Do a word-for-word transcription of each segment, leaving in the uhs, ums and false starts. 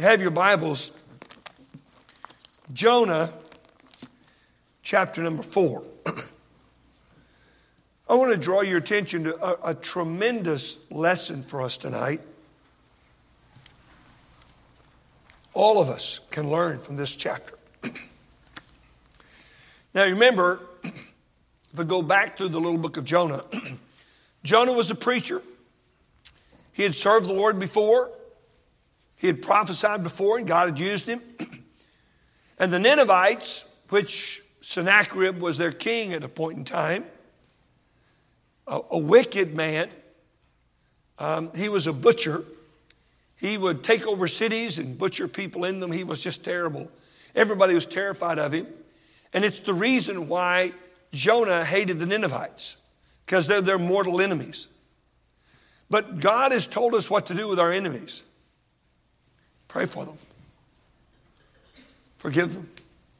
have your Bibles, Jonah chapter number four. I want to draw your attention to a, a tremendous lesson for us tonight. All of us can learn from this chapter. Now remember, if we go back through the little book of Jonah, Jonah was a preacher. He had served the Lord before. He had prophesied before, and God had used him. And the Ninevites, which Sennacherib was their king at a point in time, a, a wicked man. Um, he was a butcher. He would take over cities and butcher people in them. He was just terrible. Everybody was terrified of him. And it's the reason why Jonah hated the Ninevites, because they're their mortal enemies. But God has told us what to do with our enemies. Pray for them. Forgive them.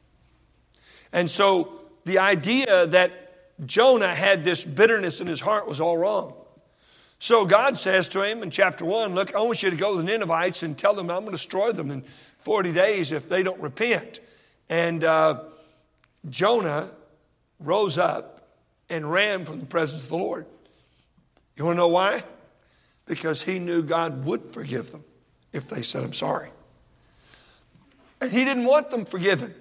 And so the idea that Jonah had this bitterness in his heart was all wrong. So God says to him in chapter one, look, I want you to go to the Ninevites and tell them I'm going to destroy them in forty days if they don't repent. And uh, Jonah rose up and ran from the presence of the Lord. You want to know why? Because he knew God would forgive them if they said, I'm sorry. And he didn't want them forgiven.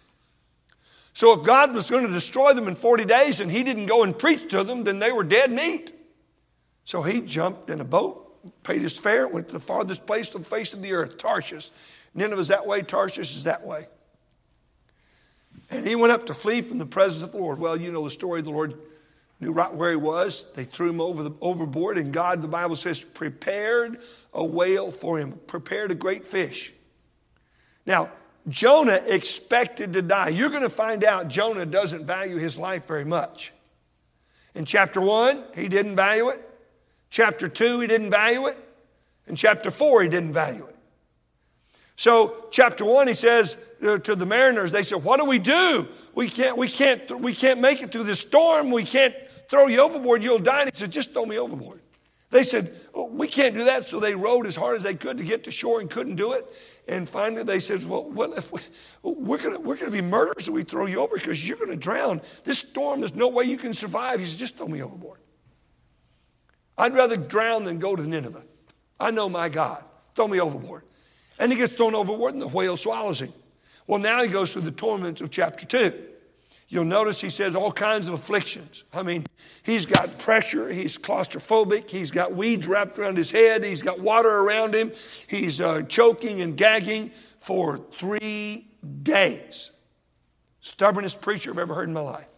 So if God was going to destroy them in forty days and he didn't go and preach to them, then they were dead meat. So he jumped in a boat, paid his fare, went to the farthest place on the face of the earth, Tarshish. Nineveh's that way, Tarshish is that way. And he went up to flee from the presence of the Lord. Well, you know the story. The Lord knew right where he was. They threw him over the overboard, and God, the Bible says, prepared a whale for him, prepared a great fish. Now, Jonah expected to die. You're going to find out Jonah doesn't value his life very much. In chapter one, he didn't value it. Chapter two, he didn't value it. In chapter four, he didn't value it. So chapter one, he says to the mariners, they said, what do we do? We can't, we can't, we can't make it through this storm. We can't throw you overboard. You'll die. And he said, just throw me overboard. They said, oh, we can't do that. So they rowed as hard as they could to get to shore and couldn't do it. And finally they said, well, well if we, we're going we're gonna be murderers if we throw you over because you're going to drown. This storm, there's no way you can survive. He said, just throw me overboard. I'd rather drown than go to Nineveh. I know my God. Throw me overboard. And he gets thrown overboard and the whale swallows him. Well, now he goes through the torments of chapter two. You'll notice he says all kinds of afflictions. I mean, he's got pressure. He's claustrophobic. He's got weeds wrapped around his head. He's got water around him. He's uh, choking and gagging for three days. Stubbornest preacher I've ever heard in my life.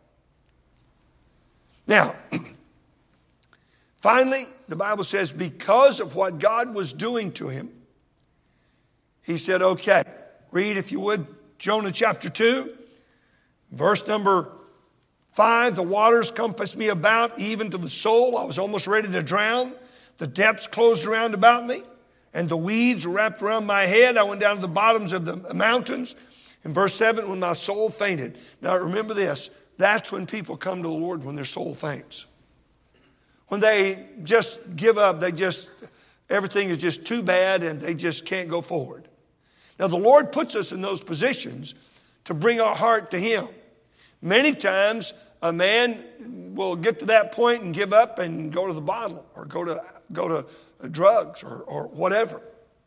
Now, finally, the Bible says because of what God was doing to him, he said, okay, read if you would, Jonah chapter two. Verse number five, the waters compassed me about, even to the soul. I was almost ready to drown. The depths closed around about me, and the weeds wrapped around my head. I went down to the bottoms of the mountains. In verse seven, when my soul fainted. Now remember this, that's when people come to the Lord, when their soul faints. When they just give up, they just, everything is just too bad, and they just can't go forward. Now the Lord puts us in those positions to bring our heart to Him. Many times a man will get to that point and give up and go to the bottle or go to go to drugs or, or whatever.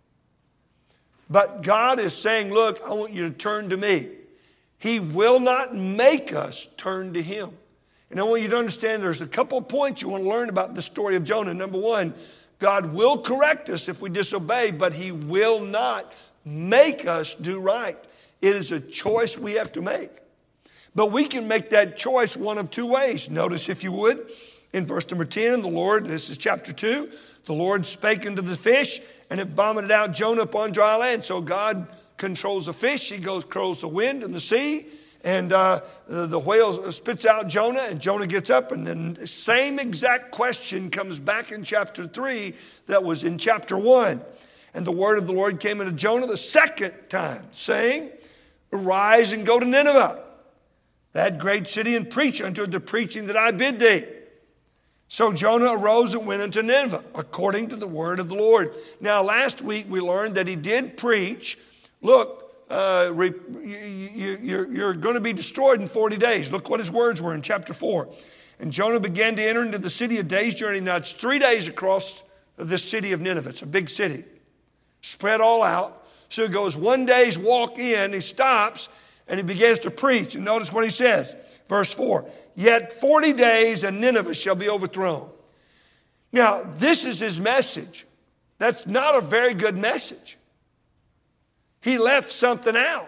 But God is saying, look, I want you to turn to me. He will not make us turn to Him. And I want you to understand there's a couple of points you want to learn about the story of Jonah. Number one, God will correct us if we disobey, but He will not make us do right. It is a choice we have to make. But we can make that choice one of two ways. Notice, if you would, in verse number ten, the Lord, this is chapter two, the Lord spake unto the fish, and it vomited out Jonah upon dry land. So God controls the fish. He goes, controls the wind and the sea. And uh, the, the whale spits out Jonah, and Jonah gets up. And then the same exact question comes back in chapter three that was in chapter one. And the word of the Lord came into Jonah the second time, saying, arise and go to Nineveh, that great city, and preach unto the preaching that I bid thee. So Jonah arose and went unto Nineveh, according to the word of the Lord. Now, last week we learned that he did preach, look, uh, re, you, you, you're, you're going to be destroyed in forty days. Look what his words were in chapter four. And Jonah began to enter into the city a day's journey. Now, it's three days across this city of Nineveh. It's a big city, spread all out. So he goes one day's walk in, he stops, and he begins to preach. And notice what he says, verse four. Yet forty days and Nineveh shall be overthrown. Now, this is his message. That's not a very good message. He left something out.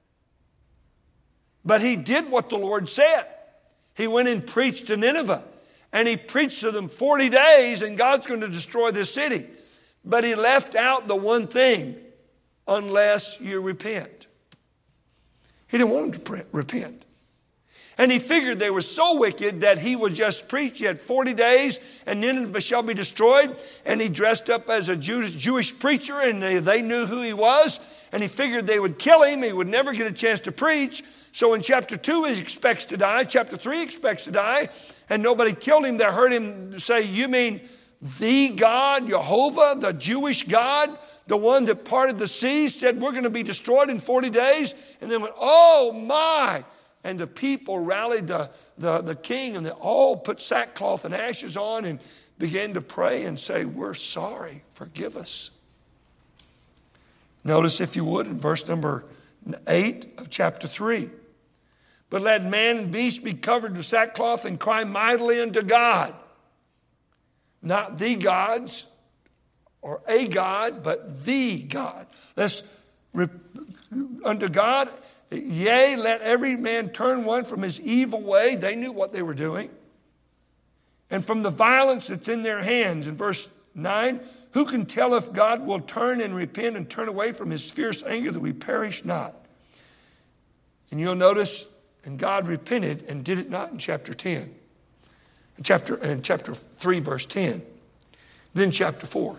But he did what the Lord said. He went and preached to Nineveh. And he preached to them forty days, and God's going to destroy this city. But he left out the one thing, unless you repent. He didn't want them to repent. And he figured they were so wicked that he would just preach. He had forty days and Nineveh shall be destroyed. And he dressed up as a Jewish preacher, and they, they knew who he was. And he figured they would kill him. He would never get a chance to preach. So in chapter two, he expects to die. Chapter three, he expects to die. And nobody killed him. They heard him say, you mean the God, Jehovah, the Jewish God, the one that parted the sea, said we're going to be destroyed in forty days? And then went, oh my. And the people rallied the, the, the king, and they all put sackcloth and ashes on and began to pray and say, we're sorry, forgive us. Notice, if you would, in verse number eight of chapter three. But let man and beast be covered with sackcloth and cry mightily unto God. Not the gods or a God, but the God. Let's, unto God, yea, let every man turn one from his evil way. They knew what they were doing. And from the violence that's in their hands. In verse nine, who can tell if God will turn and repent and turn away from his fierce anger that we perish not? And you'll notice, and God repented and did it not in chapter ten. In chapter, in chapter three, verse ten. Then chapter four.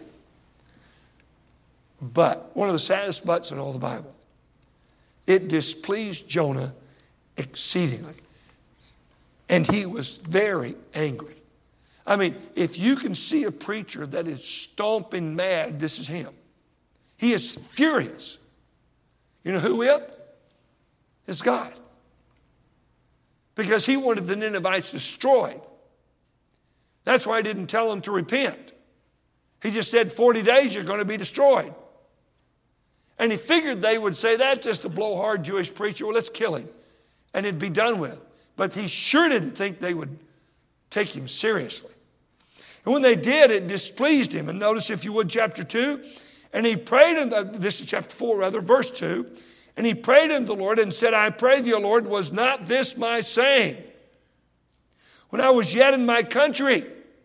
But, one of the saddest buts in all the Bible. It displeased Jonah exceedingly. And he was very angry. I mean, if you can see a preacher that is stomping mad, this is him. He is furious. You know who with? It's God. Because he wanted the Ninevites destroyed. That's why he didn't tell them to repent. He just said forty days you're going to be destroyed. And he figured they would say, that's just a blowhard Jewish preacher. Well, let's kill him. And it'd be done with. But he sure didn't think they would take him seriously. And when they did, it displeased him. And notice, if you would, chapter two. And he prayed, in the, this is chapter four, rather, verse two. And he prayed unto the Lord and said, I pray thee, O Lord, was not this my saying when I was yet in my country?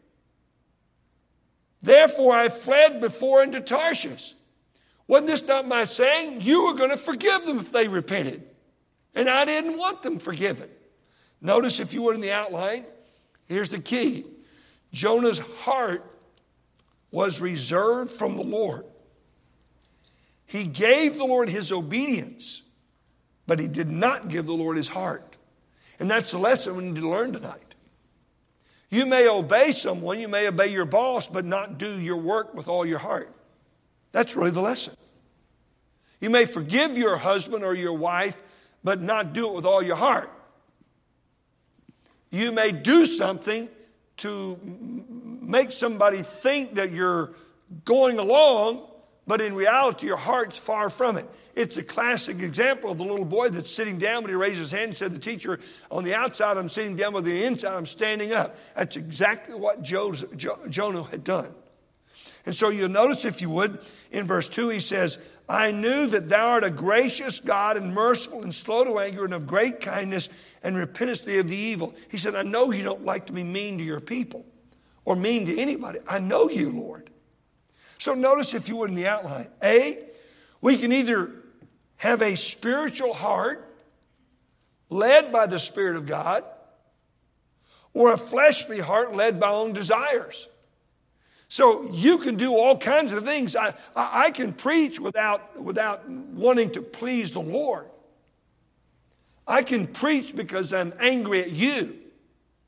Therefore I fled before into Tarshish. Wasn't this not my saying? You were going to forgive them if they repented. And I didn't want them forgiven. Notice, if you were in the outline, here's the key. Jonah's heart was reserved from the Lord. He gave the Lord his obedience, but he did not give the Lord his heart. And that's the lesson we need to learn tonight. You may obey someone, you may obey your boss, but not do your work with all your heart. That's really the lesson. You may forgive your husband or your wife, but not do it with all your heart. You may do something to make somebody think that you're going along, but in reality, your heart's far from it. It's a classic example of the little boy that's sitting down when he raised his hand and said, the teacher, on the outside I'm sitting down, but the inside I'm standing up. That's exactly what Jonah had done. And so you'll notice, if you would, in verse two, he says, I knew that thou art a gracious God and merciful and slow to anger and of great kindness and repentest thee of the evil. He said, I know you don't like to be mean to your people or mean to anybody. I know you, Lord. So notice, if you would, in the outline. A, we can either have a spiritual heart led by the Spirit of God, or a fleshly heart led by own desires. So you can do all kinds of things. I, I, I can preach without, without wanting to please the Lord. I can preach because I'm angry at you.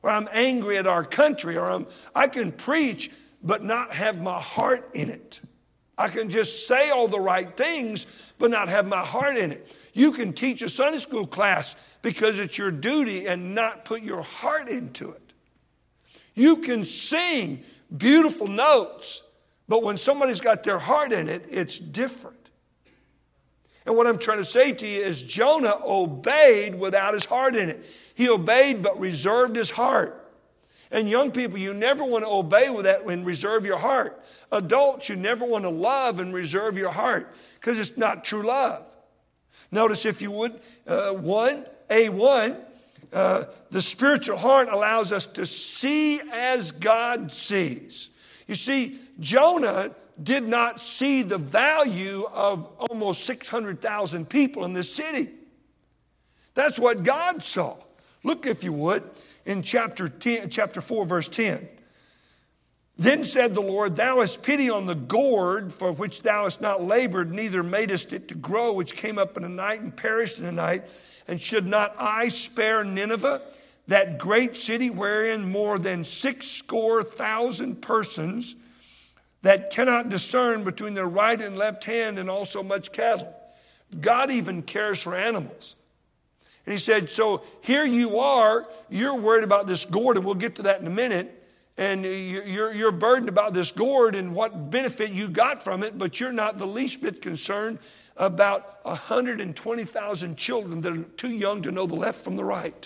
or I'm angry at our country, or I'm, I can preach but not have my heart in it. I can just say all the right things but not have my heart in it. You can teach a Sunday school class because it's your duty and not put your heart into it. You can sing beautiful notes, but when somebody's got their heart in it, it's different. And what I'm trying to say to you is Jonah obeyed without his heart in it. He obeyed but reserved his heart. And young people, you never want to obey with that and reserve your heart. Adults, you never want to love and reserve your heart because it's not true love. Notice, if you would, uh, one, A one, uh, the spiritual heart allows us to see as God sees. You see, Jonah did not see the value of almost six hundred thousand people in this city. That's what God saw. Look, if you would, in chapter ten, chapter four, verse ten. Then said the Lord, thou hast pity on the gourd for which thou hast not labored, neither madest it to grow, which came up in a night and perished in a night. And should not I spare Nineveh, that great city wherein more than six score thousand persons that cannot discern between their right and left hand, and also much cattle? God even cares for animals. And he said, so here you are, you're worried about this gourd, and we'll get to that in a minute. And you're, you're burdened about this gourd and what benefit you got from it, but you're not the least bit concerned about one hundred twenty thousand children that are too young to know the left from the right.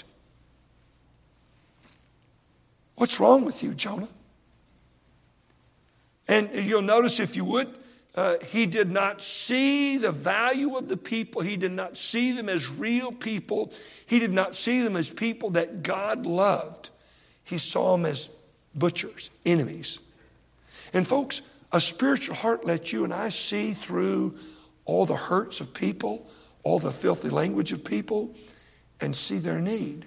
What's wrong with you, Jonah? And you'll notice, if you would, uh, he did not see the value of the people. He did not see them as real people. He did not see them as people that God loved. He saw them as butchers, enemies. And folks, a spiritual heart lets you and I see through all the hurts of people, all the filthy language of people, and see their need.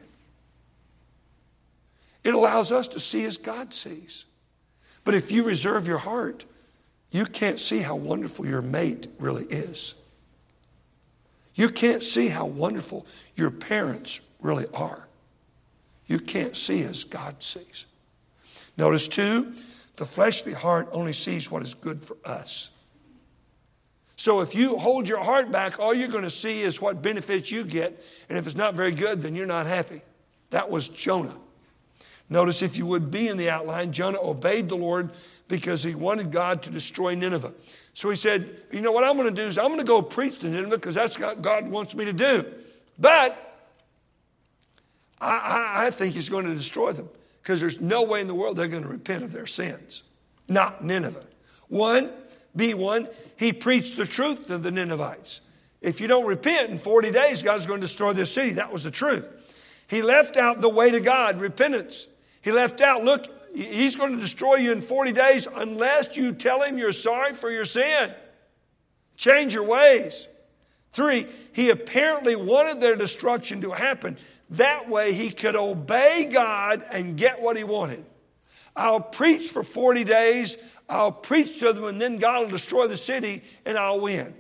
It allows us to see as God sees. But if you reserve your heart, you can't see how wonderful your mate really is. You can't see how wonderful your parents really are. You can't see as God sees. Notice too, the fleshly heart only sees what is good for us. So if you hold your heart back, all you're going to see is what benefits you get. And if it's not very good, then you're not happy. That was Jonah. Notice, if you would be in the outline, Jonah obeyed the Lord because he wanted God to destroy Nineveh. So he said, you know what I'm going to do is I'm going to go preach to Nineveh because that's what God wants me to do. But I, I, I think he's going to destroy them because there's no way in the world they're going to repent of their sins. Not Nineveh. One, B one, he preached the truth to the Ninevites. If you don't repent in forty days, God's going to destroy this city. That was the truth. He left out the way to God, repentance. He left out, look, he's going to destroy you in forty days unless you tell him you're sorry for your sin. Change your ways. Three, he apparently wanted their destruction to happen. That way he could obey God and get what he wanted. I'll preach for forty days. I'll preach to them, and then God will destroy the city, and I'll win.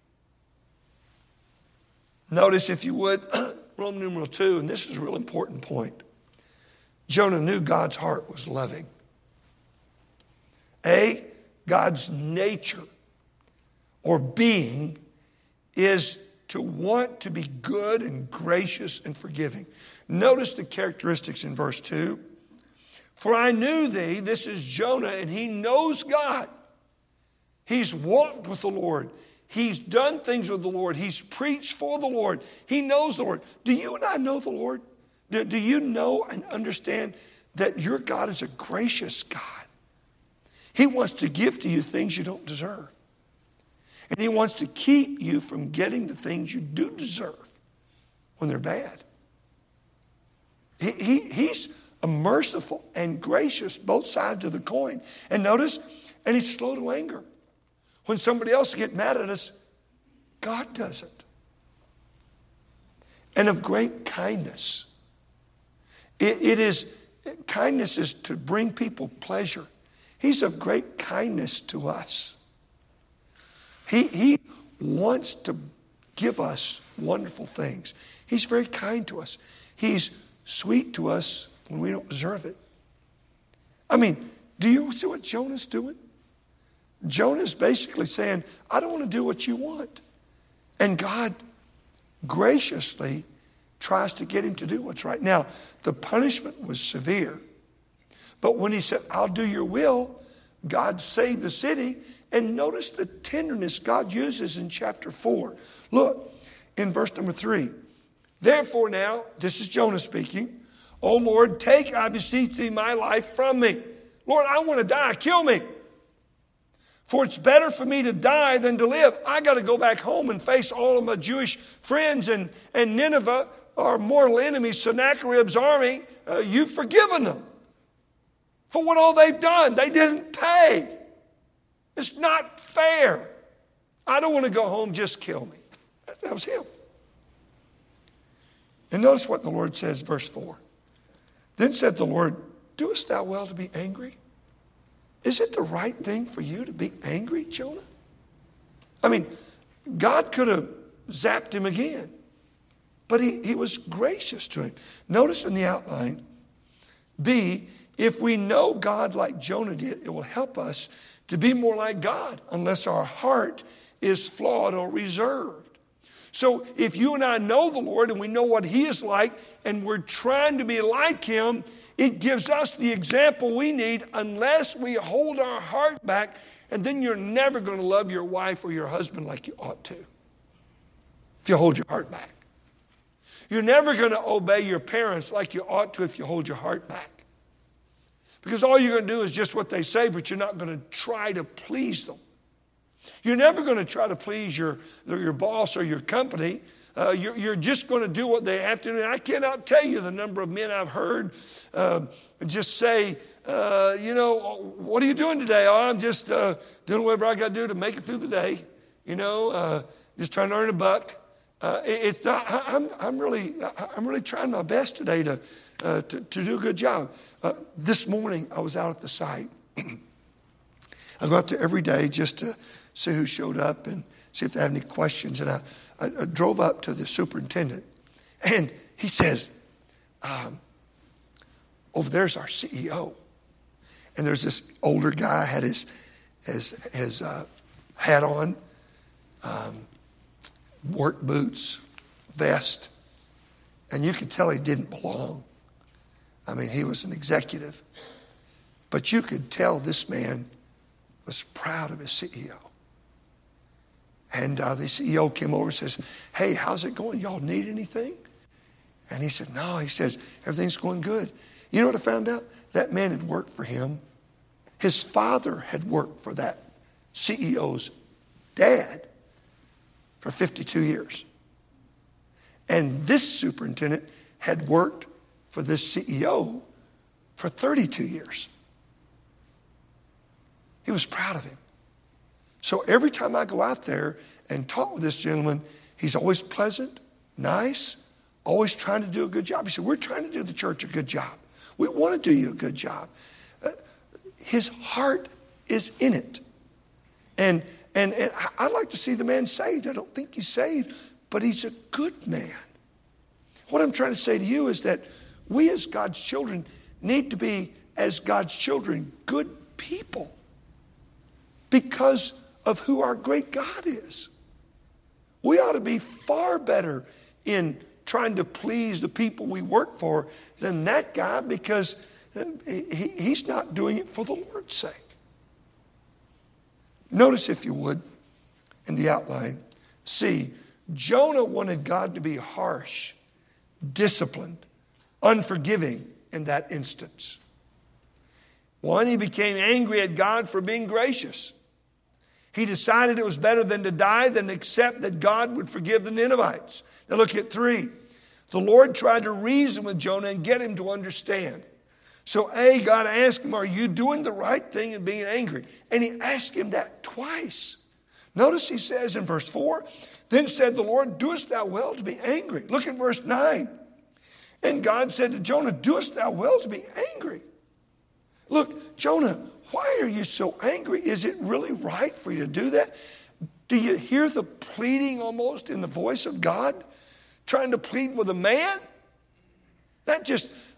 Notice, if you would, Roman numeral two, and this is a real important point. Jonah knew God's heart was loving. A, God's nature or being is to want to be good and gracious and forgiving. Notice the characteristics in verse two. For I knew thee, this is Jonah, and he knows God. He's walked with the Lord. He's done things with the Lord. He's preached for the Lord. He knows the Lord. Do you and I know the Lord? Do, do you know and understand that your God is a gracious God? He wants to give to you things you don't deserve. And he wants to keep you from getting the things you do deserve when they're bad. He, he, he's a merciful and gracious, both sides of the coin. And notice, and he's slow to anger. When somebody else gets mad at us, God doesn't. And of great kindness. It, it is, kindness is to bring people pleasure. He's of great kindness to us. He, he wants to give us wonderful things. He's very kind to us. He's sweet to us when we don't deserve it. I mean, do you see what Jonah's doing? Jonah's basically saying, I don't want to do what you want. And God graciously tries to get him to do what's right. Now, the punishment was severe. But when he said, I'll do your will, God saved the city. And notice the tenderness God uses in chapter four. Look, in verse number three. Therefore now, this is Jonah speaking, O Lord, take, I beseech thee, my life from me. Lord, I want to die. Kill me. For it's better for me to die than to live. I got to go back home and face all of my Jewish friends. And, and Nineveh, our mortal enemy, Sennacherib's army, uh, you've forgiven them for what all they've done. They didn't pay. It's not fair. I don't want to go home. Just kill me. That was him. And notice what the Lord says, verse four. Then said the Lord, doest thou well to be angry? Is it the right thing for you to be angry, Jonah? I mean, God could have zapped him again, but he, he was gracious to him. Notice in the outline, B, if we know God like Jonah did, it will help us to be more like God unless our heart is flawed or reserved. So if you and I know the Lord and we know what he is like and we're trying to be like him, it gives us the example we need unless we hold our heart back, and then you're never going to love your wife or your husband like you ought to if you hold your heart back. You're never going to obey your parents like you ought to if you hold your heart back. Because all you're going to do is just what they say, but you're not going to try to please them. You're never going to try to please your, your boss or your company. Uh, you're, you're just going to do what they have to do. And I cannot tell you the number of men I've heard uh, just say, uh, you know, what are you doing today? Oh, I'm just uh, doing whatever I got to do to make it through the day. You know, uh, just trying to earn a buck. Uh, it, it's not. I, I'm. I'm really. I'm really trying my best today to uh, to, to do a good job. Uh, this morning I was out at the site. I go out there every day just to see who showed up and see if they have any questions. And I, I, I drove up to the superintendent, and he says, um, over there's our C E O. And there's this older guy, had his, his, his uh, hat on, um, work boots, vest. And you could tell he didn't belong. I mean, he was an executive. But you could tell this man was proud of his C E O. And uh, the C E O came over and says, hey, how's it going? Y'all need anything? And he said, no. He says, everything's going good. You know what I found out? That man had worked for him. His father had worked for that C E O's dad for fifty-two years. And this superintendent had worked for this C E O for thirty-two years. He was proud of him. So every time I go out there and talk with this gentleman, he's always pleasant, nice, always trying to do a good job. He said, we're trying to do the church a good job. We want to do you a good job. Uh, his heart is in it. And, and, and I'd like to see the man saved. I don't think he's saved, but he's a good man. What I'm trying to say to you is that we as God's children need to be, as God's children, good people because of who our great God is. We ought to be far better in trying to please the people we work for than that guy, because he, he's not doing it for the Lord's sake. Notice, if you would, in the outline, see, Jonah wanted God to be harsh, disciplined, unforgiving in that instance. One, he became angry at God for being gracious. He decided it was better than to die than accept that God would forgive the Ninevites. Now look at three. The Lord tried to reason with Jonah and get him to understand. So A, God asked him, are you doing the right thing in being angry? And he asked him that twice. Notice he says in verse four, then said the Lord, doest thou well to be angry? Look at verse nine. And God said to Jonah, doest thou well to be angry? Look, Jonah, why are you so angry? Is it really right for you to do that? Do you hear the pleading almost in the voice of God? Trying to plead with a man? That just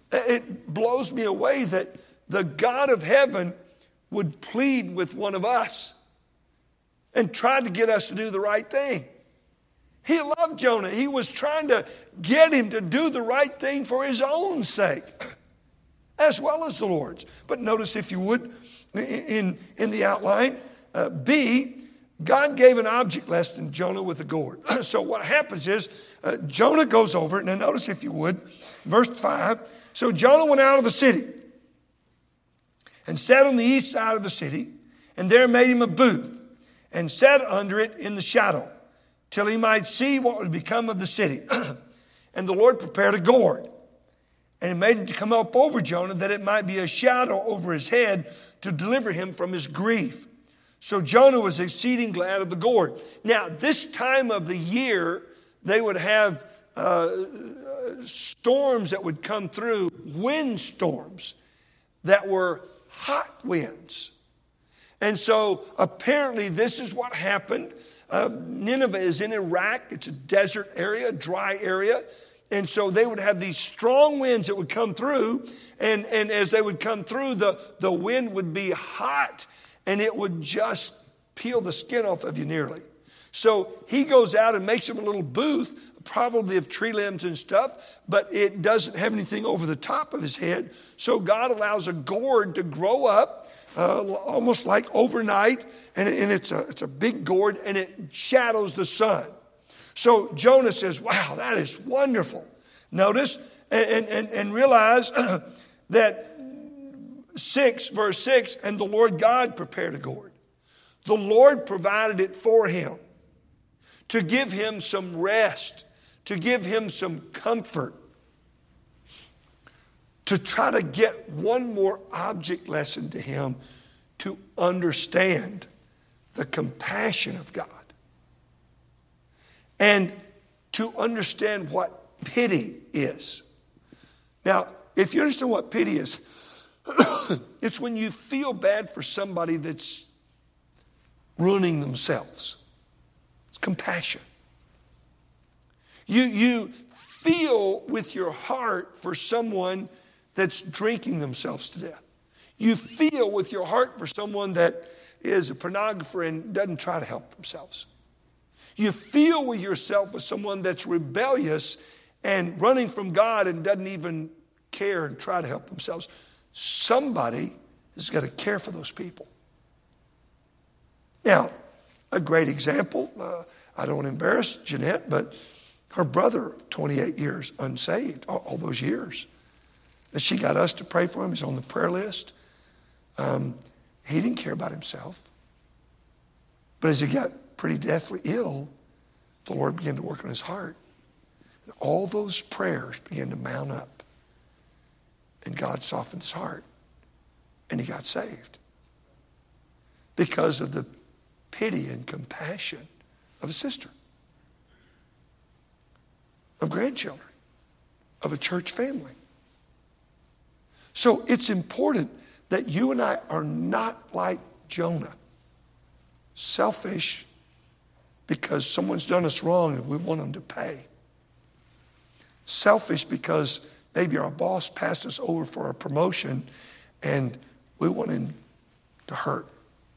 It blows me away that the God of heaven would plead with one of us and try to get us to do the right thing. He loved Jonah. He was trying to get him to do the right thing for his own sake, as well as the Lord's. But notice, if you would, in, in the outline, uh, B, God gave an object lesson to Jonah with a gourd. So what happens is, uh, Jonah goes over, and now notice, if you would, verse five. So Jonah went out of the city and sat on the east side of the city, and there made him a booth, and sat under it in the shadow, till he might see what would become of the city. And the Lord prepared a gourd, and he made it to come up over Jonah, that it might be a shadow over his head, to deliver him from his grief. So Jonah was exceeding glad of the gourd. Now, this time of the year, they would have uh, storms that would come through, wind storms that were hot winds. And so apparently this is what happened. Uh, Nineveh is in Iraq. It's a desert area, a dry area. And so they would have these strong winds that would come through. And, and as they would come through, the, the wind would be hot. And it would just peel the skin off of you nearly. So he goes out and makes him a little booth, probably of tree limbs and stuff, but it doesn't have anything over the top of his head. So God allows a gourd to grow up, uh, almost like overnight, and, and it's a, it's a big gourd, and it shadows the sun. So Jonah says, wow, that is wonderful. Notice and, and, and realize that six, verse six, and the Lord God prepared a gourd. The Lord provided it for him to give him some rest, to give him some comfort, to try to get one more object lesson to him to understand the compassion of God and to understand what pity is. Now, if you understand what pity is, it's when you feel bad for somebody that's ruining themselves. It's compassion. You, you feel with your heart for someone that's drinking themselves to death. You feel with your heart for someone that is a pornographer and doesn't try to help themselves. You feel with yourself with someone that's rebellious and running from God and doesn't even care and try to help themselves. Somebody has got to care for those people. Now, a great example, uh, I don't want to embarrass Jeanette, but her brother, twenty-eight years unsaved, all, all those years. And she got us to pray for him. He's on the prayer list. Um, he didn't care about himself. But as he got pretty deathly ill, the Lord began to work on his heart. And all those prayers began to mount up. And God softened his heart. And he got saved. Because of the pity and compassion of a sister, of grandchildren, of a church family. So it's important that you and I are not like Jonah, selfish because someone's done us wrong and we want them to pay. Selfish because maybe our boss passed us over for a promotion and we want him to hurt.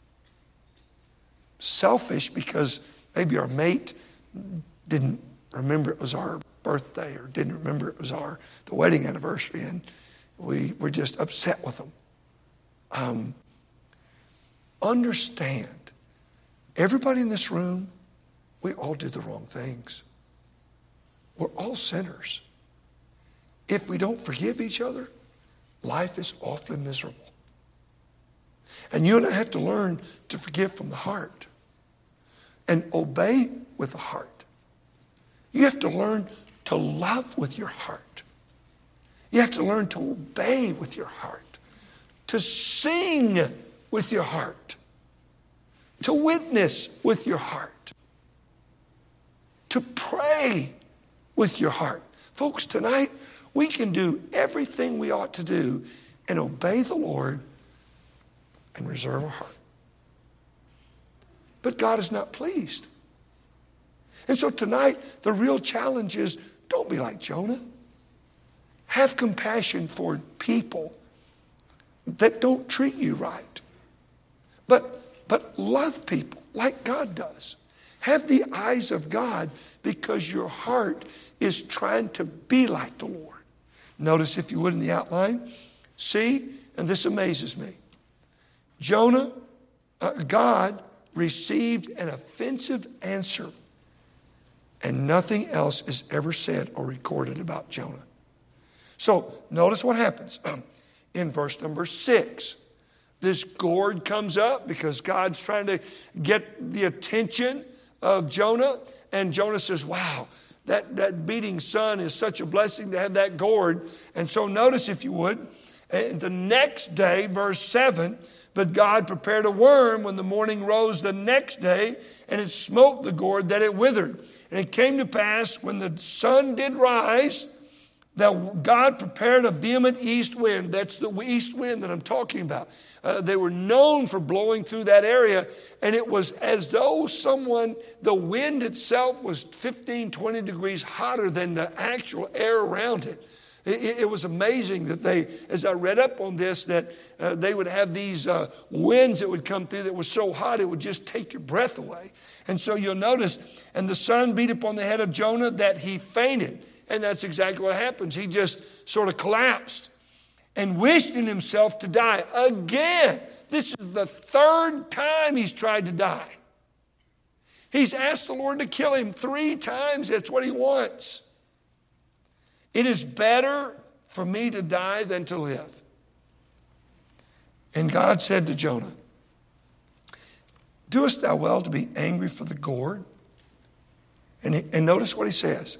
Selfish because maybe our mate didn't remember it was our birthday or didn't remember it was our the wedding anniversary and we were just upset with them. Um, understand, everybody in this room, we all do the wrong things. We're all sinners. If we don't forgive each other, life is awfully miserable. And you and I have to learn to forgive from the heart and obey with the heart. You have to learn to love with your heart. You have to learn to obey with your heart, to sing with your heart, to witness with your heart, to pray with your heart. Folks, tonight we can do everything we ought to do and obey the Lord and reserve our heart. But God is not pleased. And so tonight, the real challenge is don't be like Jonah. Have compassion for people that don't treat you right. But, but love people like God does. Have the eyes of God because your heart is trying to be like the Lord. Notice, if you would, in the outline, see, and this amazes me. Jonah, uh, God received an offensive answer, and nothing else is ever said or recorded about Jonah. So notice what happens in verse number six. This gourd comes up because God's trying to get the attention of Jonah. And Jonah says, wow, that, that beating sun is such a blessing to have that gourd. And so notice, if you would, the next day, verse seven, but God prepared a worm when the morning rose the next day, and it smote the gourd that it withered. And it came to pass, when the sun did rise, that God prepared a vehement east wind. That's the east wind that I'm talking about. Uh, they were known for blowing through that area, and it was as though someone, the wind itself was fifteen, twenty degrees hotter than the actual air around it. It, it was amazing that they, as I read up on this, that uh, they would have these uh, winds that would come through that was so hot it would just take your breath away. And so you'll notice, and the sun beat upon the head of Jonah that he fainted. And that's exactly what happens. He just sort of collapsed and wished in himself to die again. This is the third time he's tried to die. He's asked the Lord to kill him three times. That's what he wants. It is better for me to die than to live. And God said to Jonah, doest thou well to be angry for the gourd? And, he, and notice what he says.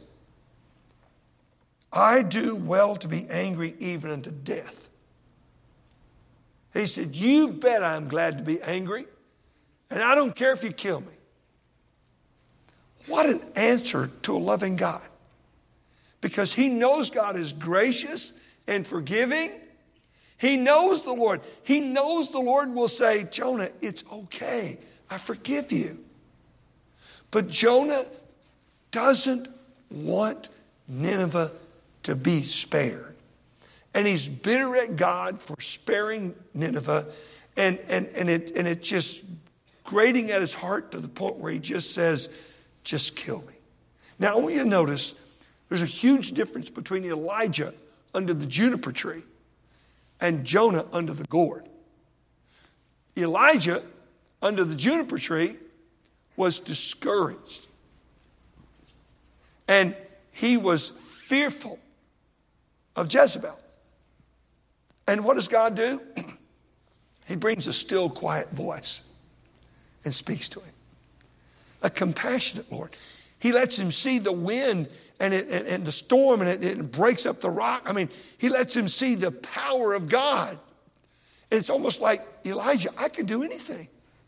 I do well to be angry even unto death. He said, you bet I'm glad to be angry, and I don't care if you kill me. What an answer to a loving God. Because he knows God is gracious and forgiving. He knows the Lord. He knows the Lord will say, Jonah, it's okay. I forgive you. But Jonah doesn't want Nineveh to be spared. And he's bitter at God for sparing Nineveh. And, and, and, it, and it just grating at his heart to the point where he just says, just kill me. Now, I want you to notice there's a huge difference between Elijah under the juniper tree and Jonah under the gourd. Elijah under the juniper tree was discouraged. And he was fearful of Jezebel. And what does God do? He brings a still, quiet voice and speaks to him. A compassionate Lord. He lets him see the wind and, it, and, and the storm, and it, it breaks up the rock. I mean, he lets him see the power of God. And it's almost like, Elijah, I can do anything.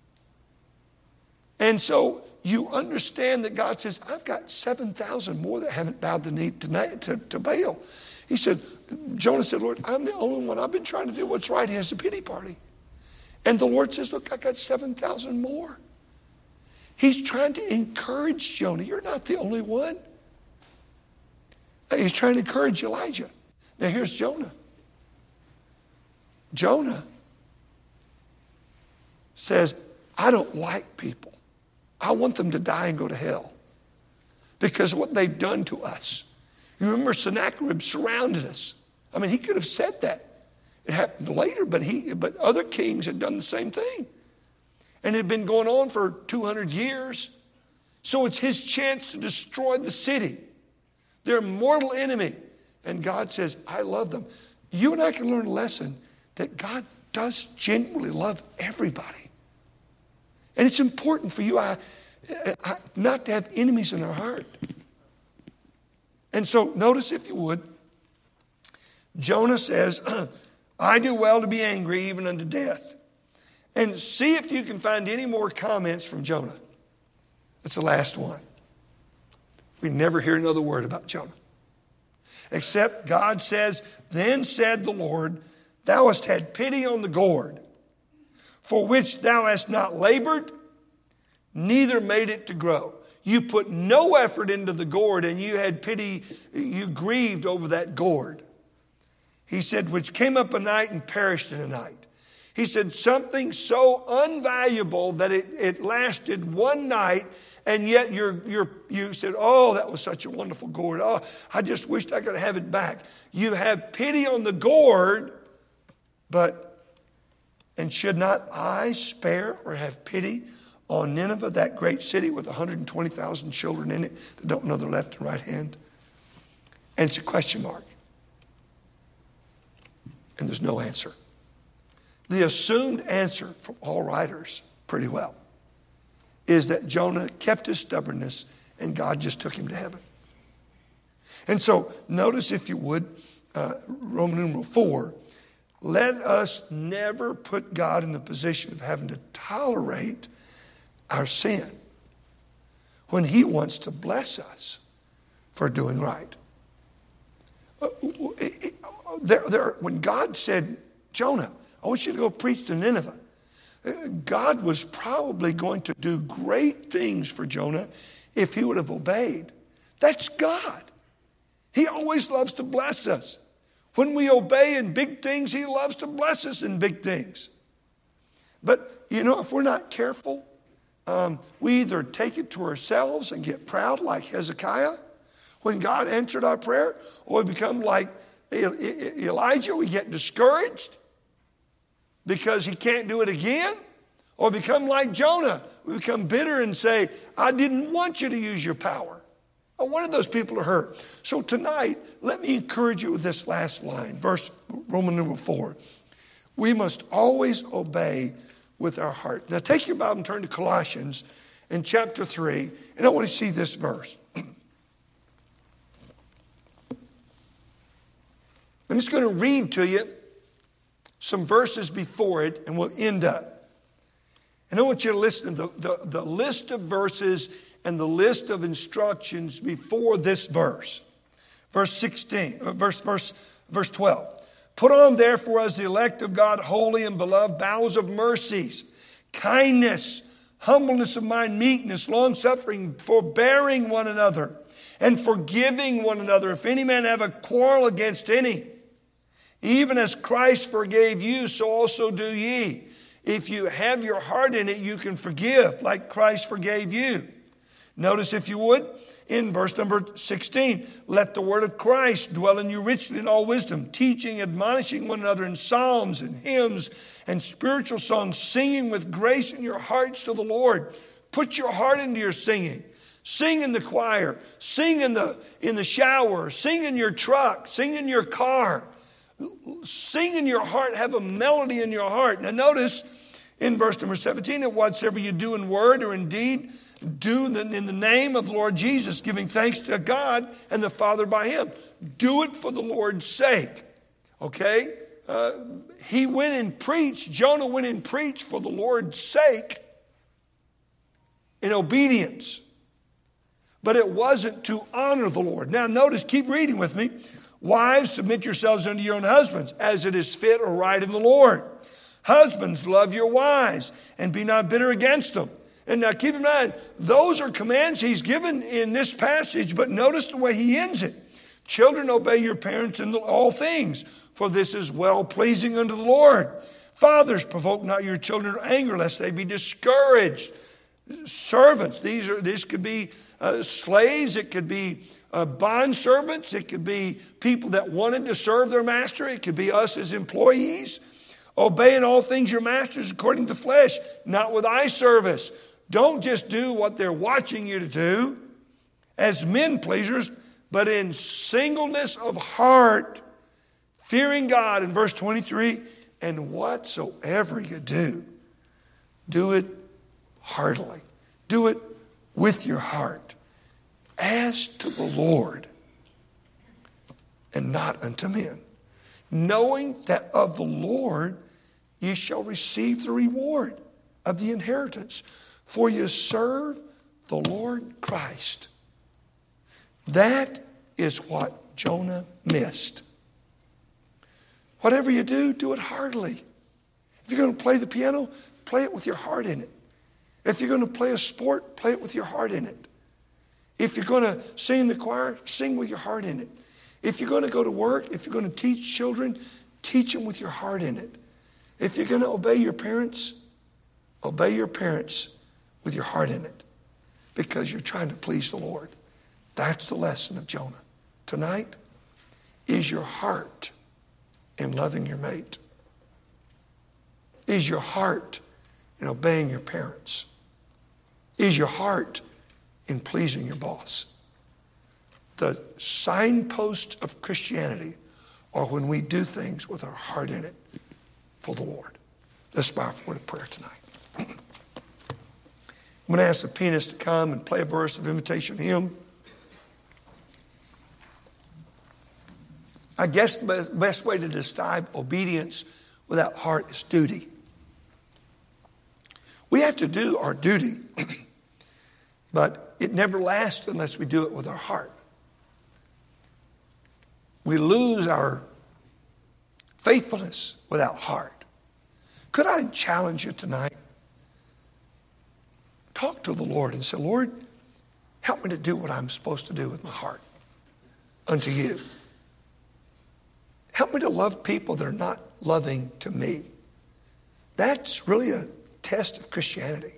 And so you understand that God says, I've got seven thousand more that haven't bowed the knee to, to, to Baal. He said, Jonah said, Lord, I'm the only one. I've been trying to do what's right. He has a pity party. And the Lord says, look, I got seven thousand more. He's trying to encourage Jonah. You're not the only one. He's trying to encourage Elijah. Now here's Jonah. Jonah says, I don't like people. I want them to die and go to hell because of what they've done to us. You remember Sennacherib surrounded us. I mean, he could have said that. It happened later, but he, but other kings had done the same thing. And it had been going on for two hundred years. So it's his chance to destroy the city. Their mortal enemy. And God says, I love them. You and I can learn a lesson that God does genuinely love everybody. And it's important for you I, I, not to have enemies in our heart. And so notice, if you would, Jonah says, I do well to be angry even unto death. And see if you can find any more comments from Jonah. That's the last one. We never hear another word about Jonah. Except God says, then said the Lord, thou hast had pity on the gourd, for which thou hast not labored, neither made it to grow. You put no effort into the gourd, and you had pity, you grieved over that gourd. He said, which came up a night and perished in a night. He said, something so unvaluable that it, it lasted one night, and yet you're, you're, you said, oh, that was such a wonderful gourd. Oh, I just wished I could have it back. You have pity on the gourd, but, and should not I spare or have pity on Nineveh, that great city with one hundred twenty thousand children in it that don't know their left and right hand? And it's a question mark. And there's no answer. The assumed answer from all writers, pretty well, is that Jonah kept his stubbornness and God just took him to heaven. And so notice, if you would, uh, Roman numeral four, let us never put God in the position of having to tolerate our sin when he wants to bless us for doing right. Uh, it, it, there, there, when God said, Jonah, I want you to go preach to Nineveh, God was probably going to do great things for Jonah if he would have obeyed. That's God. He always loves to bless us. When we obey in big things, he loves to bless us in big things. But, you know, if we're not careful, um, we either take it to ourselves and get proud like Hezekiah when God answered our prayer, or we become like Elijah, we get discouraged because he can't do it again, or become like Jonah. We become bitter and say, I didn't want you to use your power. I wanted those people to hurt. So tonight, let me encourage you with this last line, verse Roman number four. We must always obey with our heart. Now take your Bible and turn to Colossians in chapter three, and I want to see this verse. I'm just going to read to you some verses before it, and we'll end up. And I want you to listen to the, the, the list of verses and the list of instructions before this verse. Verse sixteen, verse, verse, verse twelve. Put on therefore as the elect of God, holy and beloved, bowels of mercies, kindness, humbleness of mind, meekness, long-suffering, forbearing one another, and forgiving one another. If any man have a quarrel against any, even as Christ forgave you, so also do ye. If you have your heart in it, you can forgive like Christ forgave you. Notice, if you would, in verse number sixteen, let the word of Christ dwell in you richly in all wisdom, teaching, admonishing one another in psalms and hymns and spiritual songs, singing with grace in your hearts to the Lord. Put your heart into your singing. Sing in the choir. Sing in the, in the shower. Sing in your truck. Sing in your car. Sing in your heart. Have a melody in your heart. Now notice in verse number seventeen, that whatsoever you do in word or in deed, do in the name of the Lord Jesus, giving thanks to God and the Father by him. Do it for the Lord's sake. Okay? Uh, he went and preached. Jonah went and preached for the Lord's sake in obedience. But it wasn't to honor the Lord. Now notice, keep reading with me. Wives, submit yourselves unto your own husbands, as it is fit or right in the Lord. Husbands, love your wives, and be not bitter against them. And now keep in mind, those are commands he's given in this passage, but notice the way he ends it. Children, obey your parents in all things, for this is well-pleasing unto the Lord. Fathers, provoke not your children to anger, lest they be discouraged. Servants, these are this could be uh, slaves, it could be uh, bond servants, it could be people that wanted to serve their master, it could be us as employees. Obey in all things your masters according to flesh, not with eye service. Don't just do what they're watching you to do as men pleasers, but in singleness of heart, fearing God. In verse twenty-three, and whatsoever you do, do it heartily. Do it with your heart, as to the Lord, and not unto men, knowing that of the Lord ye shall receive the reward of the inheritance. For you serve the Lord Christ. That is what Jonah missed. Whatever you do, do it heartily. If you're going to play the piano, play it with your heart in it. If you're going to play a sport, play it with your heart in it. If you're going to sing in the choir, sing with your heart in it. If you're going to go to work, if you're going to teach children, teach them with your heart in it. If you're going to obey your parents, obey your parents with your heart in it, because you're trying to please the Lord. That's the lesson of Jonah. Tonight, is your heart in loving your mate? Is your heart in obeying your parents? Is your heart in pleasing your boss? The signposts of Christianity are when we do things with our heart in it for the Lord. Let's bow for a word of prayer tonight. I'm going to ask the pianist to come and play a verse of invitation hymn. I guess the best way to describe obedience without heart is duty. We have to do our duty, but it never lasts unless we do it with our heart. We lose our faithfulness without heart. Could I challenge you tonight? Talk to the Lord and say, Lord, help me to do what I'm supposed to do with my heart unto you. Help me to love people that are not loving to me. That's really a test of Christianity.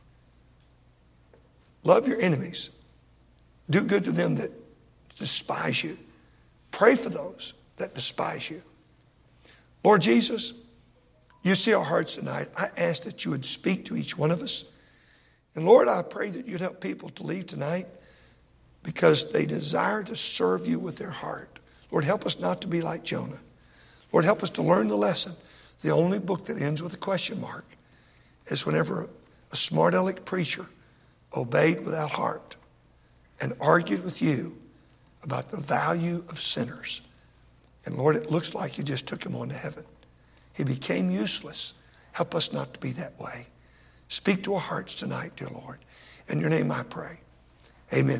Love your enemies. Do good to them that despise you. Pray for those that despise you. Lord Jesus, you see our hearts tonight. I ask that you would speak to each one of us. And Lord, I pray that you'd help people to leave tonight because they desire to serve you with their heart. Lord, help us not to be like Jonah. Lord, help us to learn the lesson. The only book that ends with a question mark is whenever a smart aleck preacher obeyed without heart and argued with you about the value of sinners. And Lord, it looks like you just took him on to heaven. He became useless. Help us not to be that way. Speak to our hearts tonight, dear Lord. In your name I pray. Amen.